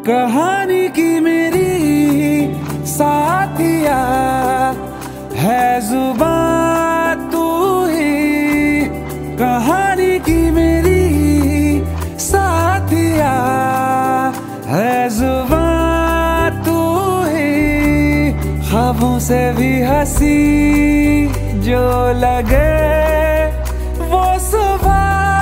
कहानी की मेरी साथिया है जुबान तू ही। कहानी की मेरी साथिया है जुबान तू ही। ख्वाबों से भी हंसी जो लगे वो सुबह